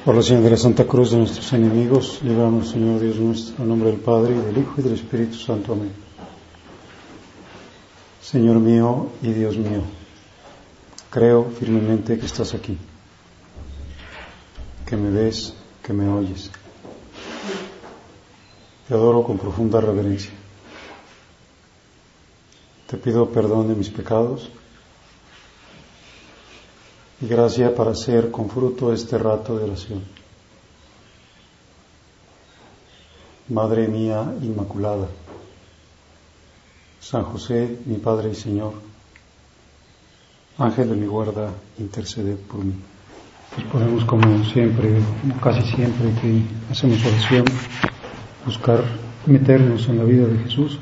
Por la señal de la Santa Cruz de nuestros enemigos, líbranos, Señor Dios nuestro, en nombre del Padre, y del Hijo, y del Espíritu Santo. Amén. Señor mío y Dios mío, creo firmemente que estás aquí, que me ves, que me oyes. Te adoro con profunda reverencia. Te pido perdón de mis pecados y gracia para hacer con fruto este rato de oración. Madre mía Inmaculada, San José, mi Padre y Señor, Ángel de mi guarda, interceded por mí. Pues podemos, como siempre, como casi siempre que hacemos oración, buscar meternos en la vida de Jesús,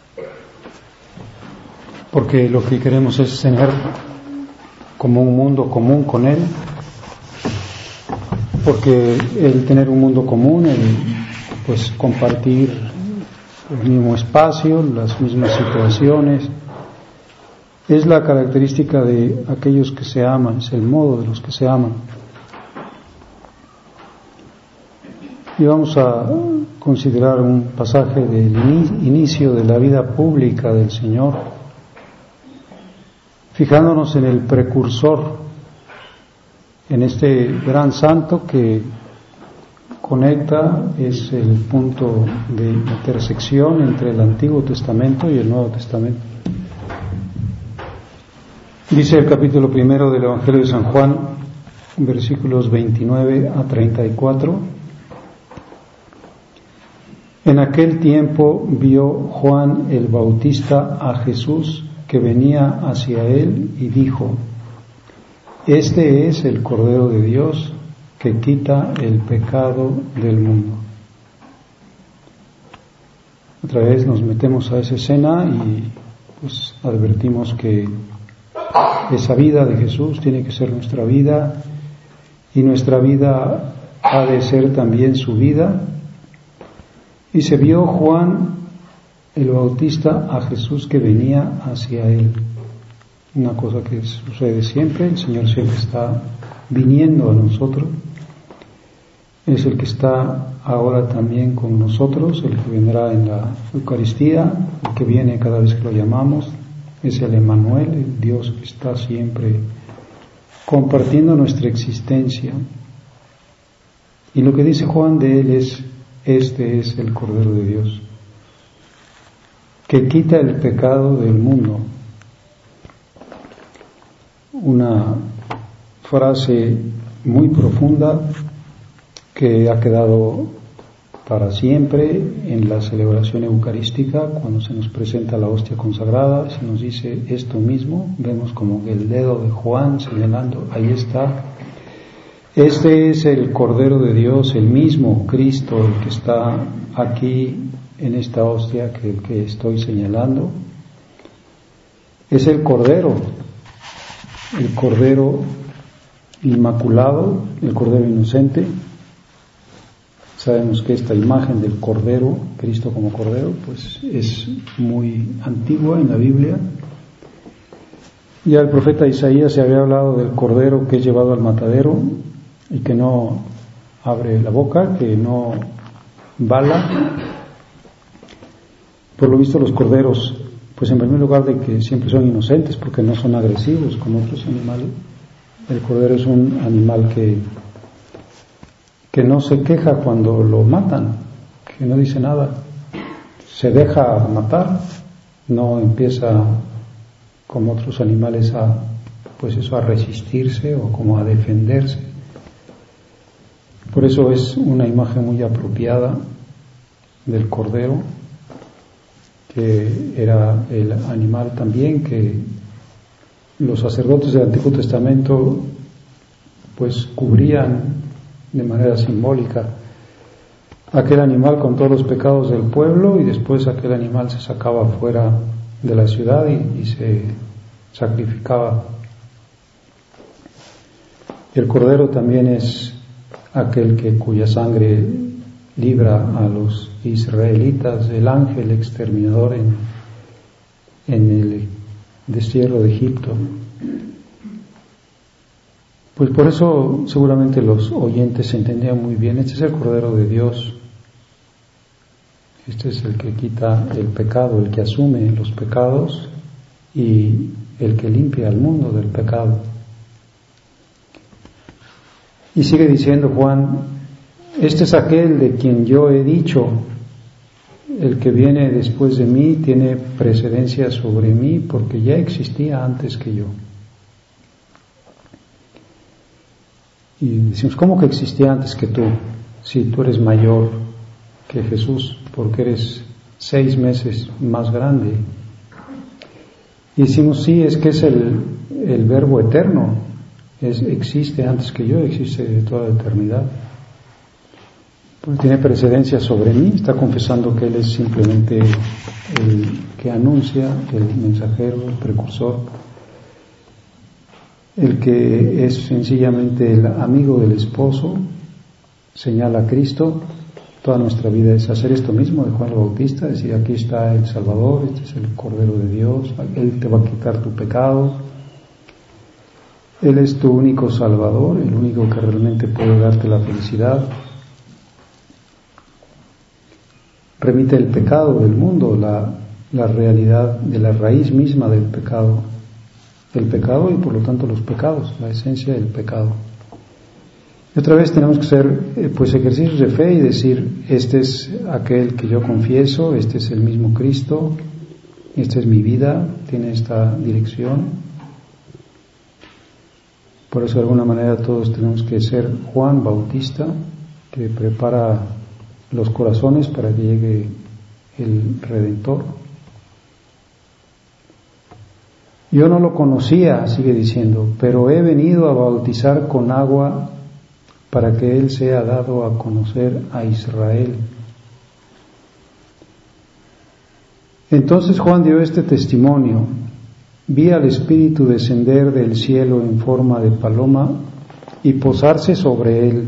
porque lo que queremos es tener como un mundo común con Él, porque el tener un mundo común, pues compartir el mismo espacio, las mismas situaciones, es la característica de aquellos que se aman, es el modo de los que se aman. Y vamos a considerar un pasaje del inicio de la vida pública del Señor, fijándonos en el precursor, en este gran santo que conecta, es el punto de intersección entre el Antiguo Testamento y el Nuevo Testamento. Dice el capítulo 1 del Evangelio de San Juan, versículos 29 a 34. En aquel tiempo vio Juan el Bautista a Jesús que venía hacia él y dijo: Este es el Cordero de Dios que quita el pecado del mundo. Otra vez nos metemos a esa escena y pues advertimos que esa vida de Jesús tiene que ser nuestra vida, y nuestra vida ha de ser también su vida. Y se vio Juan el Bautista a Jesús que venía hacia él. Una cosa que sucede siempre, el Señor siempre está viniendo a nosotros. Es el que está ahora también con nosotros, el que vendrá en la Eucaristía, el que viene cada vez que lo llamamos. Es el Emmanuel, el Dios que está siempre compartiendo nuestra existencia. Y lo que dice Juan de él es: este es el Cordero de Dios, que quita el pecado del mundo. Una frase muy profunda que ha quedado para siempre en la celebración eucarística. Cuando se nos presenta la hostia consagrada, se nos dice esto mismo. Vemos como el dedo de Juan señalando, ahí está. Este es el Cordero de Dios, el mismo Cristo, el que está aquí en esta hostia que estoy señalando. Es el Cordero inmaculado, el Cordero inocente. Sabemos que esta imagen del Cordero, Cristo como Cordero, pues es muy antigua en la Biblia. Ya el profeta Isaías se había hablado del Cordero que es llevado al matadero y que no abre la boca, que no bala. Por lo visto los corderos, pues en primer lugar de que siempre son inocentes porque no son agresivos como otros animales. El cordero es un animal que no se queja cuando lo matan, que no dice nada, se deja matar, no empieza como otros animales a resistirse o como a defenderse. Por eso es una imagen muy apropiada del cordero, que era el animal también que los sacerdotes del Antiguo Testamento pues cubrían de manera simbólica aquel animal con todos los pecados del pueblo, y después aquel animal se sacaba fuera de la ciudad y se sacrificaba. El cordero también es aquel cuya sangre libra a los israelitas del ángel exterminador en el destierro de Egipto. Pues por eso seguramente los oyentes entendían muy bien, este es el Cordero de Dios, este es el que quita el pecado, el que asume los pecados y el que limpia al mundo del pecado. Y sigue diciendo Juan, este es aquel de quien yo he dicho, el que viene después de mí tiene precedencia sobre mí porque ya existía antes que yo. Y decimos, ¿cómo que existía antes que tú? Si tú eres mayor que Jesús, porque eres 6 meses más grande. Y decimos, sí, es que es el Verbo eterno, existe antes que yo, existe de toda la eternidad. Pues tiene precedencia sobre mí, está confesando que Él es simplemente el que anuncia, el mensajero, el precursor, el que es sencillamente el amigo del esposo, señala a Cristo. Toda nuestra vida es hacer esto mismo de Juan el Bautista, decir, aquí está el Salvador, este es el Cordero de Dios, Él te va a quitar tu pecado, Él es tu único Salvador, el único que realmente puede darte la felicidad. Remite el pecado del mundo, la realidad de la raíz misma del pecado y por lo tanto los pecados, la esencia del pecado. Y otra vez tenemos que hacer pues ejercicios de fe y decir, este es aquel que yo confieso, este es el mismo Cristo, esta es mi vida, tiene esta dirección. Por eso de alguna manera todos tenemos que ser Juan Bautista, que prepara los corazones para que llegue el Redentor. Yo no lo conocía, sigue diciendo, pero he venido a bautizar con agua para que Él sea dado a conocer a Israel. Entonces Juan dio este testimonio: vi al Espíritu descender del cielo en forma de paloma y posarse sobre Él.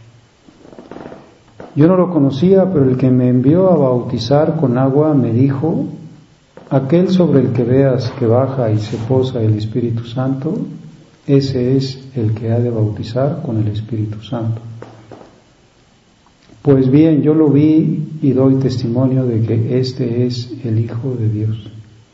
Yo no lo conocía, pero el que me envió a bautizar con agua me dijo: aquel sobre el que veas que baja y se posa el Espíritu Santo, ese es el que ha de bautizar con el Espíritu Santo. Pues bien, yo lo vi y doy testimonio de que este es el Hijo de Dios.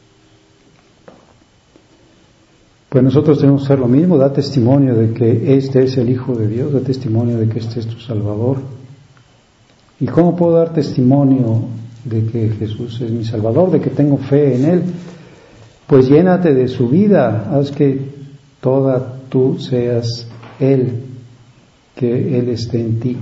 Pues nosotros tenemos que hacer lo mismo, da testimonio de que este es el Hijo de Dios, da testimonio de que este es tu Salvador. ¿Y cómo puedo dar testimonio de que Jesús es mi Salvador, de que tengo fe en Él? Pues llénate de su vida, haz que toda tú seas Él, que Él esté en ti.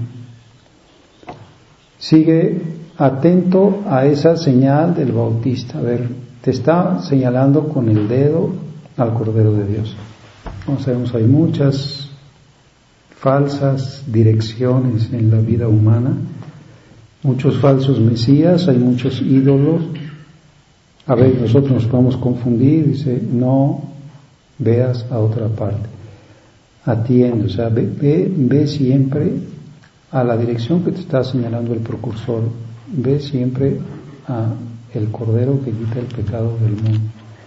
Sigue atento a esa señal del Bautista. A ver, te está señalando con el dedo al Cordero de Dios. Como sabemos, hay muchas falsas direcciones en la vida humana, muchos falsos mesías, hay muchos ídolos. A veces nosotros nos podemos confundir, dice, no veas a otra parte, atiende, o sea, ve siempre a la dirección que te está señalando el precursor, ve siempre a el Cordero que quita el pecado del mundo.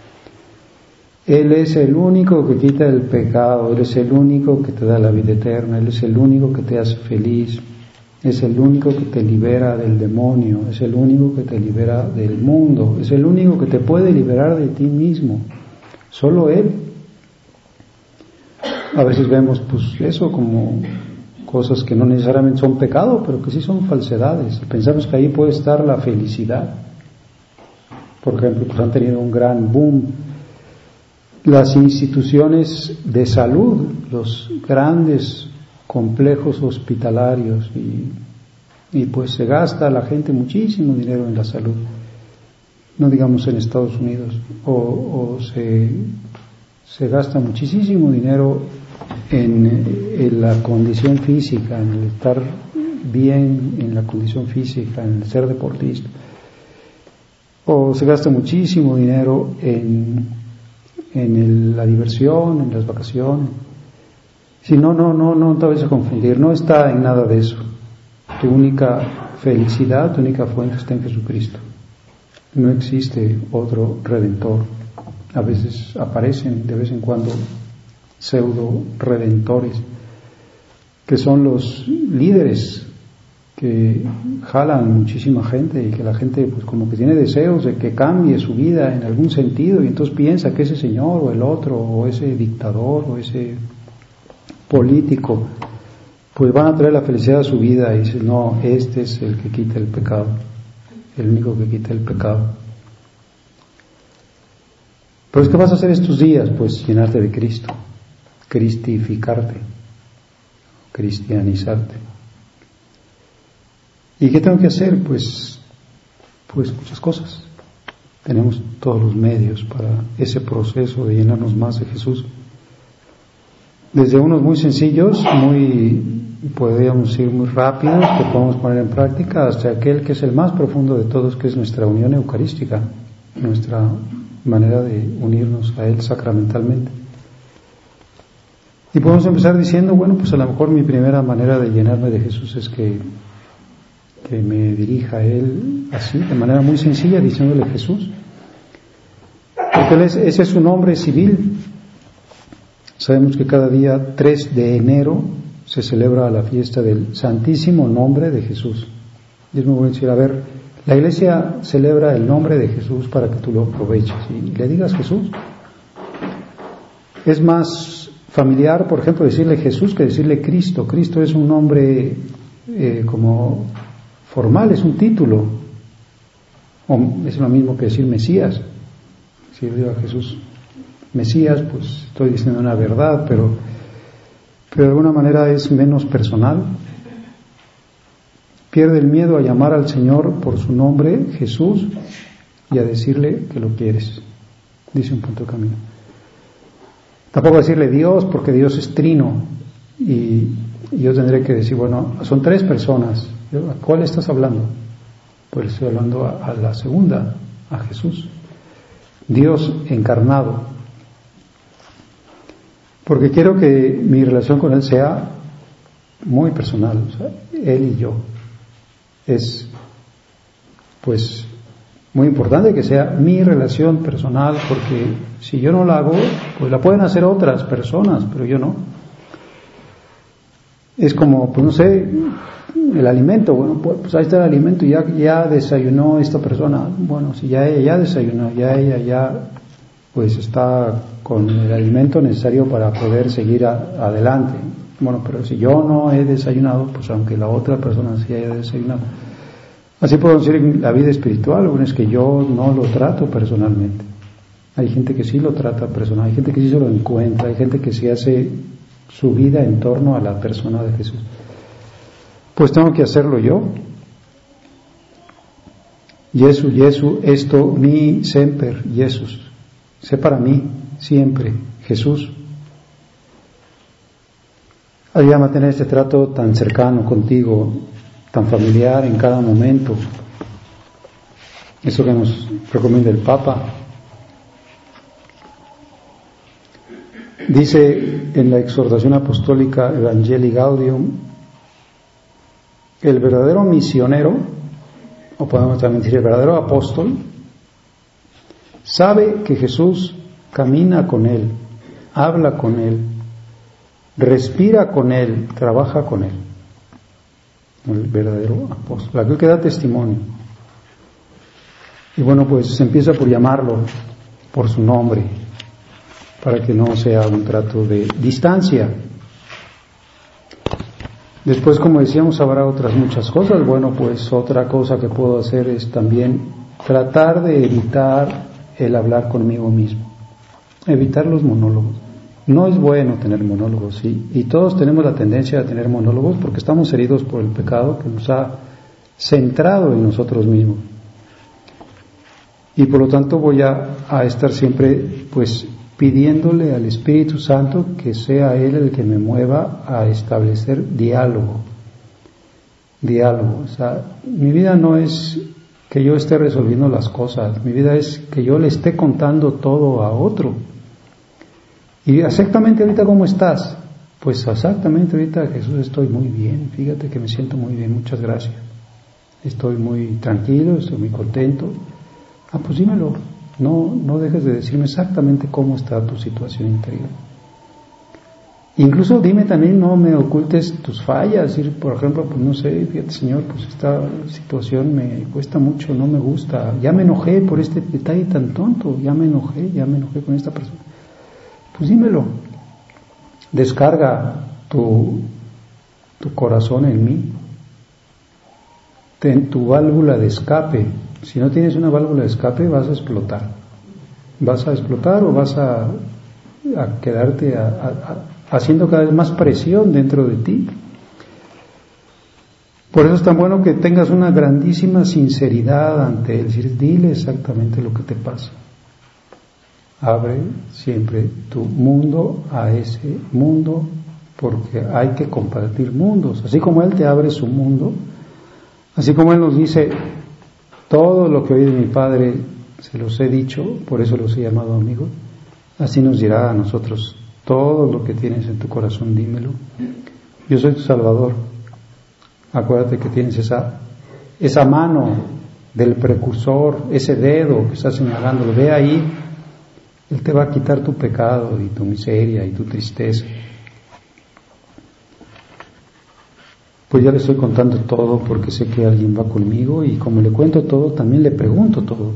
Él es el único que quita el pecado, Él es el único que te da la vida eterna, Él es el único que te hace feliz, es el único que te libera del demonio, es el único que te libera del mundo, es el único que te puede liberar de ti mismo, solo Él. A veces vemos pues eso como cosas que no necesariamente son pecado, pero que sí son falsedades, y pensamos que ahí puede estar la felicidad. Por ejemplo, pues han tenido un gran boom las instituciones de salud, los grandes complejos hospitalarios, y pues se gasta la gente muchísimo dinero en la salud, no digamos en Estados Unidos, o se gasta muchísimo dinero en la condición física, en el estar bien en la condición física, en el ser deportista, o se gasta muchísimo dinero en la diversión, en las vacaciones. Si no te vayas a confundir, no está en nada de eso. Tu única felicidad, tu única fuente está en Jesucristo. No existe otro Redentor. A veces aparecen de vez en cuando pseudo redentores, que son los líderes que jalan muchísima gente y que la gente pues como que tiene deseos de que cambie su vida en algún sentido y entonces piensa que ese señor o el otro o ese dictador o ese político pues van a traer la felicidad a su vida y dice no, este es el que quita el pecado, el único que quita el pecado. Pero ¿qué vas a hacer estos días? Pues llenarte de Cristo, cristificarte, cristianizarte. ¿Y qué tengo que hacer? Pues muchas cosas. Tenemos todos los medios para ese proceso de llenarnos más de Jesús. Desde unos muy sencillos, podríamos ir muy rápidos, que podemos poner en práctica, hasta aquel que es el más profundo de todos, que es nuestra unión eucarística, nuestra manera de unirnos a Él sacramentalmente. Y podemos empezar diciendo, bueno, pues a lo mejor mi primera manera de llenarme de Jesús es que me dirija a Él así, de manera muy sencilla, diciéndole Jesús. Porque ese es su nombre civil. Sabemos que cada día 3 de enero se celebra la fiesta del Santísimo Nombre de Jesús. Y es muy bueno decir, a ver, la Iglesia celebra el nombre de Jesús para que tú lo aproveches y le digas Jesús. Es más familiar, por ejemplo, decirle Jesús que decirle Cristo. Cristo es un nombre como formal, es un título. Es lo mismo que decir Mesías. Si yo digo a Jesús Mesías, pues estoy diciendo una verdad, pero de alguna manera es menos personal. Pierde el miedo a llamar al Señor por su nombre, Jesús, y a decirle que lo quieres. Dice un punto de camino. Tampoco decirle Dios, porque Dios es trino, y yo tendré que decir, bueno, son 3 personas. ¿A cuál estás hablando? Pues estoy hablando a la segunda, a Jesús. Dios encarnado. Porque quiero que mi relación con Él sea muy personal, o sea, Él y yo. Es, pues, muy importante que sea mi relación personal, porque si yo no la hago, pues la pueden hacer otras personas, pero yo no. Es como, pues no sé, el alimento, bueno, pues ahí está el alimento, ya desayunó esta persona, bueno, si ya ella ya desayunó, ya ella ya pues está con el alimento necesario para poder seguir adelante. Bueno, pero si yo no he desayunado, pues aunque la otra persona sí haya desayunado. Así podemos decir en la vida espiritual, bueno, es que yo no lo trato personalmente. Hay gente que sí lo trata personal, hay gente que sí se lo encuentra, hay gente que sí hace su vida en torno a la persona de Jesús. Pues tengo que hacerlo yo. Jesu, esto mi semper, Jesús. Sé para mí siempre Jesús. Ayúdame a tener este trato tan cercano contigo, tan familiar en cada momento. Eso que nos recomienda el Papa. Dice en la exhortación apostólica Evangelii Gaudium, el verdadero misionero, o podemos también decir el verdadero apóstol, sabe que Jesús camina con él, habla con él, respira con él, trabaja con él. El verdadero apóstol, aquel que da testimonio. Y bueno, pues se empieza por llamarlo por su nombre, para que no sea un trato de distancia. Después, como decíamos, habrá otras muchas cosas. Bueno, pues otra cosa que puedo hacer es también tratar de evitar el hablar conmigo mismo, evitar los monólogos. No es bueno tener monólogos, ¿sí? Y todos tenemos la tendencia a tener monólogos porque estamos heridos por el pecado que nos ha centrado en nosotros mismos. Y por lo tanto voy a estar siempre, pues, pidiéndole al Espíritu Santo que sea Él el que me mueva a establecer diálogo. O sea, mi vida no es que yo esté resolviendo las cosas, mi vida es que yo le esté contando todo a otro. Y exactamente ahorita ¿cómo estás? Pues exactamente ahorita, Jesús, estoy muy bien, fíjate que me siento muy bien, muchas gracias. Estoy muy tranquilo, estoy muy contento. Pues dímelo. No dejes de decirme exactamente cómo está tu situación interior. Incluso dime también, no me ocultes tus fallas. Por ejemplo, pues no sé, fíjate, Señor, pues esta situación me cuesta mucho, no me gusta. Ya me enojé por este detalle tan tonto, ya me enojé con esta persona. Pues dímelo. Descarga tu corazón en mí. Ten tu válvula de escape. Si no tienes una válvula de escape, vas a explotar. Vas a explotar o vas a quedarte haciendo cada vez más presión dentro de ti. Por eso es tan bueno que tengas una grandísima sinceridad ante Él, decir, dile exactamente lo que te pasa. Abre siempre tu mundo a ese mundo, porque hay que compartir mundos. Así como Él te abre su mundo, así como Él nos dice, todo lo que oí de mi Padre se los he dicho, por eso los he llamado amigos, así nos dirá a nosotros, todo lo que tienes en tu corazón, dímelo. Yo soy tu Salvador. Acuérdate que tienes esa mano del precursor, ese dedo que está señalándolo. Ve ahí, Él te va a quitar tu pecado y tu miseria y tu tristeza. Pues ya le estoy contando todo porque sé que alguien va conmigo y como le cuento todo, también le pregunto todo.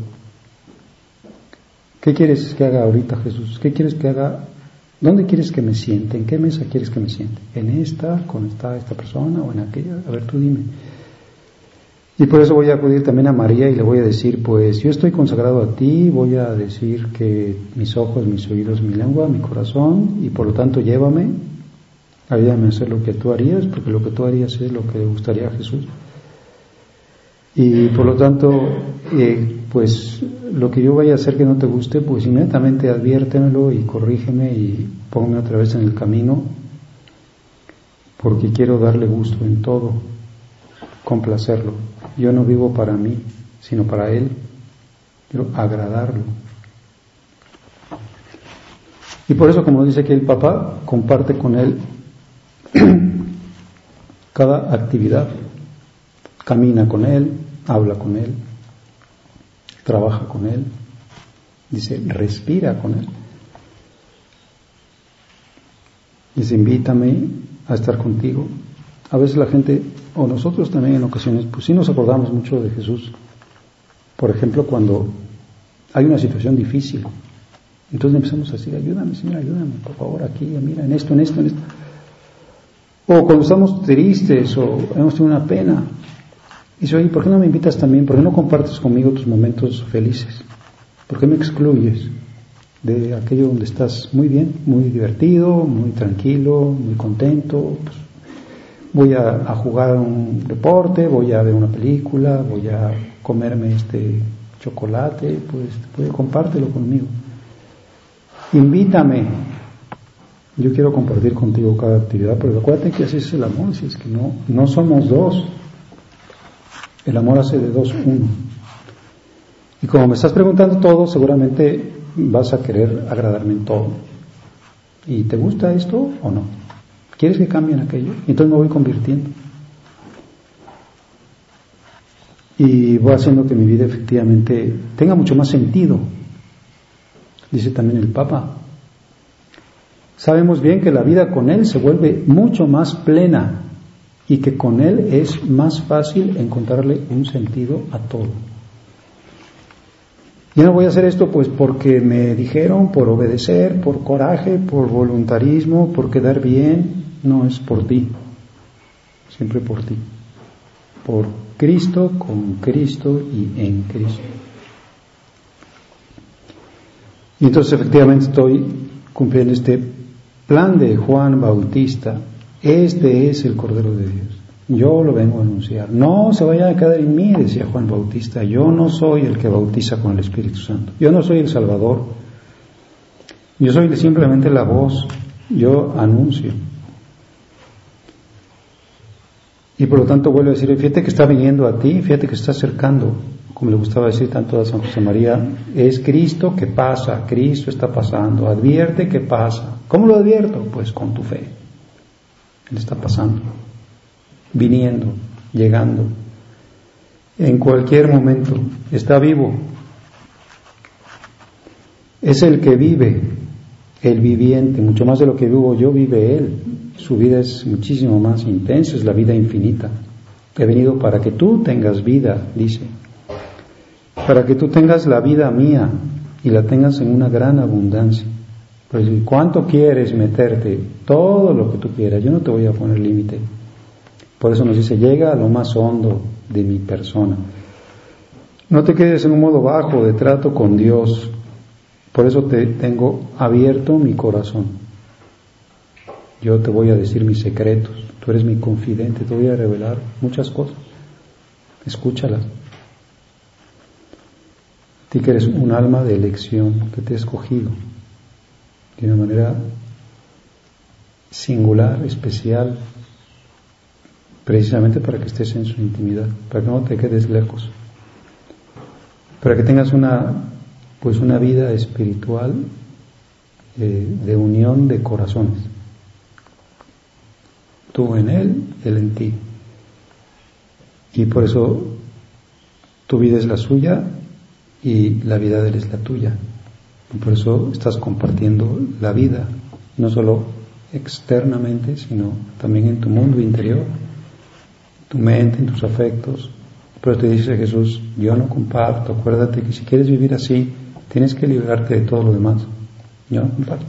¿Qué quieres que haga ahorita, Jesús? ¿Qué quieres que haga? ¿Dónde quieres que me siente? ¿En qué mesa quieres que me siente? ¿En esta, con esta persona o en aquella? A ver, tú dime. Y por eso voy a acudir también a María y le voy a decir, pues yo estoy consagrado a ti, voy a decir que mis ojos, mis oídos, mi lengua, mi corazón, y por lo tanto llévame, ayúdame a hacer lo que tú harías, porque lo que tú harías es lo que le gustaría a Jesús. Y por lo tanto, pues lo que yo vaya a hacer que no te guste, pues inmediatamente adviértemelo y corrígeme y ponme otra vez en el camino, porque quiero darle gusto en todo, complacerlo. Yo no vivo para mí, sino para Él. Quiero agradarlo. Y por eso, como dice aquí el Papa, comparte con Él cada actividad. Camina con Él, habla con Él, trabaja con Él, dice, respira con Él. Dice, invítame a estar contigo. A veces la gente, o nosotros también en ocasiones, pues sí nos acordamos mucho de Jesús. Por ejemplo, cuando hay una situación difícil, entonces empezamos a decir, ayúdame, Señor, ayúdame, por favor, aquí, mira, en esto. O cuando estamos tristes o hemos tenido una pena, dice, oye, ¿por qué no me invitas también? ¿Por qué no compartes conmigo tus momentos felices? ¿Por qué me excluyes de aquello donde estás muy bien, muy divertido, muy tranquilo, muy contento? Pues, voy a jugar un deporte, voy a ver una película, voy a comerme este chocolate, pues compártelo conmigo. Invítame. Yo quiero compartir contigo cada actividad, pero acuérdate que así es el amor, si es que no somos dos. El amor hace de dos uno. Y como me estás preguntando todo, seguramente vas a querer agradarme en todo. ¿Y te gusta esto o no? ¿Quieres que cambien aquello? Y entonces me voy convirtiendo. Y voy haciendo que mi vida efectivamente tenga mucho más sentido. Dice también el Papa. Sabemos bien que la vida con Él se vuelve mucho más plena y que con Él es más fácil encontrarle un sentido a todo. Yo no voy a hacer esto pues porque me dijeron, por obedecer, por coraje, por voluntarismo, por quedar bien. No, es por ti, siempre por ti, por Cristo, con Cristo y en Cristo. Y entonces efectivamente estoy cumpliendo este plan de Juan Bautista. Este es el Cordero de Dios. Yo lo vengo a anunciar. No se vayan a quedar en mí, decía Juan Bautista. Yo no soy el que bautiza con el Espíritu Santo. Yo no soy el Salvador. Yo soy simplemente la voz. Yo anuncio. Y por lo tanto vuelvo a decir, fíjate que está viniendo a ti, fíjate que está acercando, como le gustaba decir tanto a San José María, es Cristo que pasa, Cristo está pasando, advierte que pasa. ¿Cómo lo advierto? Pues con tu fe. Él está pasando, viniendo, llegando, en cualquier momento, está vivo. Es el que vive, el viviente, mucho más de lo que vivo yo, vive Él. Su vida es muchísimo más intensa, es la vida infinita. He venido para que tú tengas vida, dice, para que tú tengas la vida mía y la tengas en una gran abundancia. Pues, ¿cuánto quieres meterte? Todo lo que tú quieras, yo no te voy a poner límite. Por eso nos dice, llega a lo más hondo de mi persona. No te quedes en un modo bajo de trato con Dios. Por eso te tengo abierto mi corazón. Yo te voy a decir mis secretos. Tú eres mi confidente, te voy a revelar muchas cosas. Escúchalas. Tú que eres un alma de elección, que te he escogido de una manera singular, especial, precisamente para que estés en su intimidad, para que no te quedes lejos, para que tengas una vida espiritual de unión de corazones. Tú en Él, Él en ti. Y por eso tu vida es la suya y la vida de Él es la tuya. Y por eso estás compartiendo la vida, no solo externamente, sino también en tu mundo interior, tu mente, en tus afectos. Pero te dice Jesús, yo no comparto. Acuérdate que si quieres vivir así, tienes que liberarte de todo lo demás. Yo no comparto.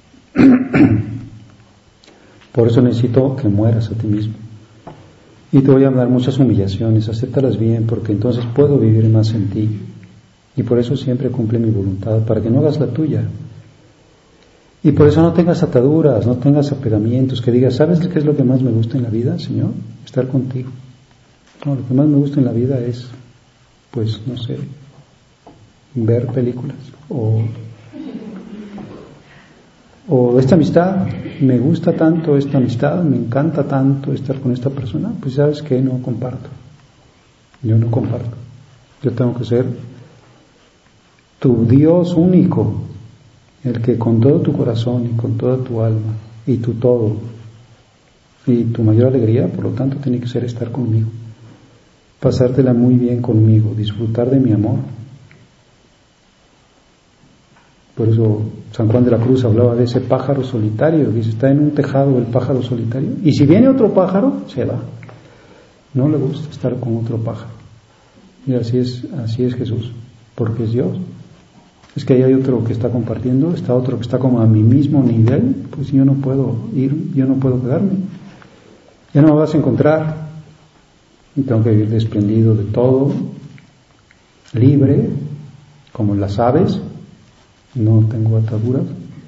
Por eso necesito que mueras a ti mismo. Y te voy a dar muchas humillaciones, acéptalas bien, porque entonces puedo vivir más en ti. Y por eso siempre cumple mi voluntad, para que no hagas la tuya. Y por eso no tengas ataduras, no tengas apegamientos, que digas, ¿sabes qué es lo que más me gusta en la vida, Señor? Estar contigo. No, lo que más me gusta en la vida es, pues, no sé, ver películas o esta amistad, me gusta tanto esta amistad, me encanta tanto estar con esta persona, pues sabes que no comparto. Yo no comparto. Yo tengo que ser tu Dios único, el que con todo tu corazón y con toda tu alma y tu todo y tu mayor alegría, por lo tanto, tiene que ser estar conmigo, pasártela muy bien conmigo, disfrutar de mi amor. Por eso San Juan de la Cruz hablaba de ese pájaro solitario, dice, está en un tejado el pájaro solitario, y si viene otro pájaro, se va. No le gusta estar con otro pájaro. Y así es Jesús, porque es Dios. Es que ahí hay otro que está compartiendo, está otro que está como a mi mismo nivel, pues yo no puedo ir, yo no puedo quedarme. Ya no me vas a encontrar. Y tengo que vivir desprendido de todo, libre, como las aves. No tengo ataduras.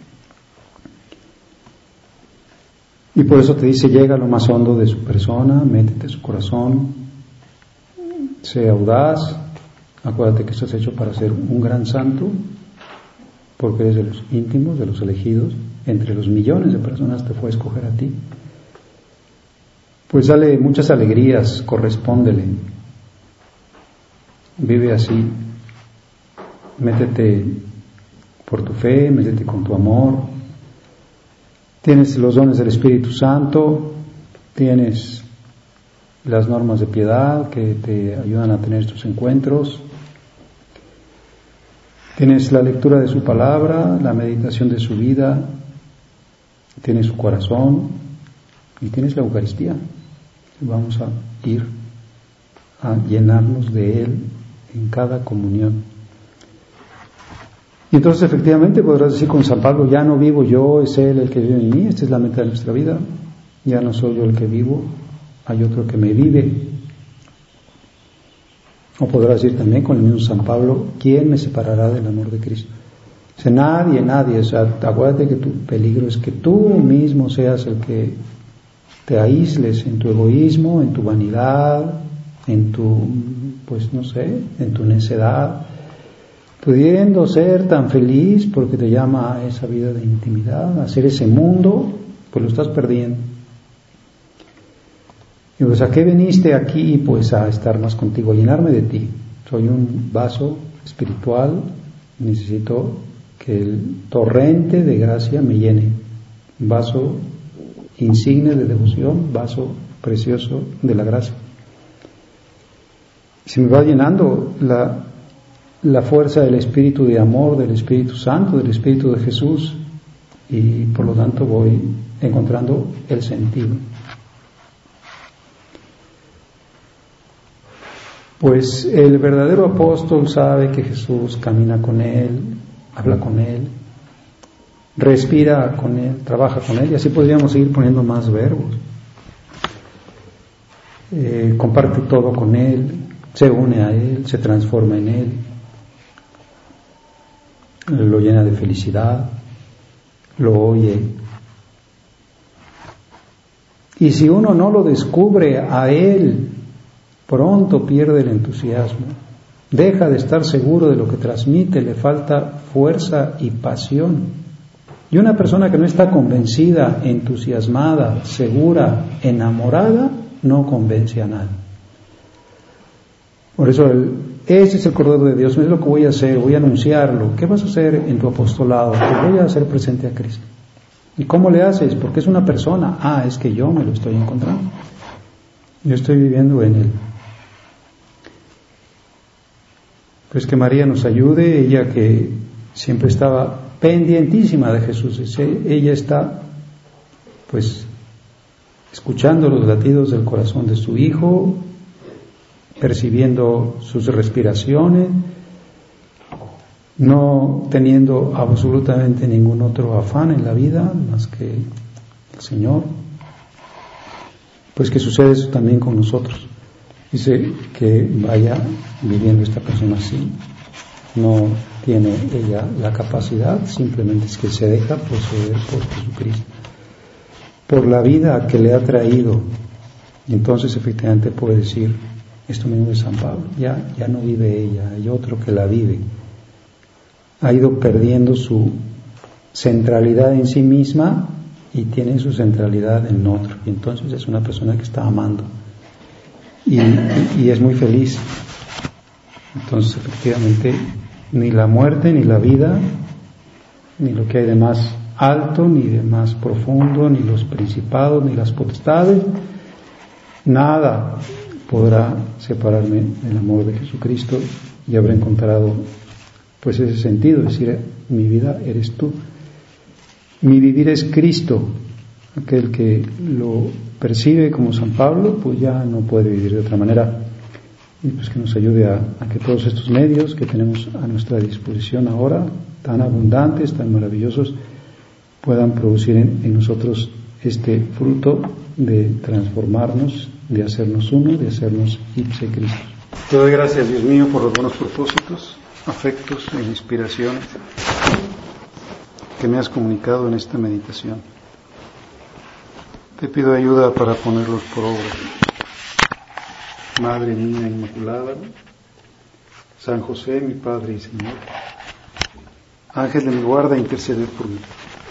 Y por eso te dice, llega a lo más hondo de su persona, métete su corazón, sé audaz, acuérdate que estás hecho para ser un gran santo, porque eres de los íntimos, de los elegidos, entre los millones de personas te fue a escoger a ti. Pues dale muchas alegrías, correspóndele, vive así, métete por tu fe, métete con tu amor. Tienes los dones del Espíritu Santo, tienes las normas de piedad que te ayudan a tener estos encuentros, tienes la lectura de su palabra, la meditación de su vida, tienes su corazón y tienes la Eucaristía. Vamos a ir a llenarnos de Él en cada comunión. Y entonces efectivamente podrás decir con San Pablo, ya no vivo yo, es Él el que vive en mí, esta es la meta de nuestra vida, ya no soy yo el que vivo, hay otro que me vive. O podrás decir también con el mismo San Pablo, ¿quién me separará del amor de Cristo? Dice, nadie, o sea, acuérdate que tu peligro es que tú mismo seas el que te aísles en tu egoísmo, en tu vanidad, en tu, pues no sé, en tu necedad, pudiendo ser tan feliz porque te llama a esa vida de intimidad, a hacer ese mundo, pues lo estás perdiendo. Y pues, ¿a qué viniste aquí? Pues a estar más contigo, a llenarme de ti. Soy un vaso espiritual, necesito que el torrente de gracia me llene. Un vaso insigne de devoción, vaso precioso de la gracia. Se me va llenando la fuerza del Espíritu de amor, del Espíritu Santo, del Espíritu de Jesús, y por lo tanto voy encontrando el sentido. Pues el verdadero apóstol sabe que Jesús camina con él, habla con él, respira con él, trabaja con él, y así podríamos seguir poniendo más verbos. Comparte todo con él, se une a él, se transforma en él, lo llena de felicidad, lo oye. Y si uno no lo descubre a él, pronto pierde el entusiasmo, deja de estar seguro de lo que transmite, le falta fuerza y pasión. Y una persona que no está convencida, entusiasmada, segura, enamorada, no convence a nadie. Por eso ese es el Cordero de Dios, no es lo que voy a hacer, voy a anunciarlo. ¿Qué vas a hacer en tu apostolado? Pues voy a hacer presente a Cristo. ¿Y cómo le haces? Porque es una persona. Es que yo me lo estoy encontrando. Yo estoy viviendo en Él. Pues que María nos ayude, ella que siempre estaba pendientísima de Jesús. Ella está, pues, escuchando los latidos del corazón de su Hijo, percibiendo sus respiraciones, no teniendo absolutamente ningún otro afán en la vida más que el Señor. Pues que sucede eso también con nosotros. Dice que vaya viviendo esta persona así. No tiene ella la capacidad, simplemente es que se deja poseer por Jesucristo, por la vida que le ha traído. Y entonces efectivamente puede decir esto mismo de San Pablo: ya no vive ella, hay otro que la vive. Ha ido perdiendo su centralidad en sí misma y tiene su centralidad en otro, y entonces es una persona que está amando y es muy feliz. Entonces efectivamente ni la muerte, ni la vida, ni lo que hay de más alto, ni de más profundo, ni los principados, ni las potestades, nada podrá separarme del amor de Jesucristo, y habré encontrado pues ese sentido, es decir, mi vida eres tú, mi vivir es Cristo. Aquel que lo percibe como San Pablo, pues ya no puede vivir de otra manera. Y pues que nos ayude a que todos estos medios que tenemos a nuestra disposición ahora, tan abundantes, tan maravillosos, puedan producir en nosotros este fruto de transformarnos, de hacernos uno, de hacernos ipse Cristo. Te doy gracias, Dios mío, por los buenos propósitos, afectos e inspiraciones que me has comunicado en esta meditación. Te pido ayuda para ponerlos por obra. Madre mía Inmaculada, San José, mi Padre y Señor, Ángel de mi guarda, interceded por mí.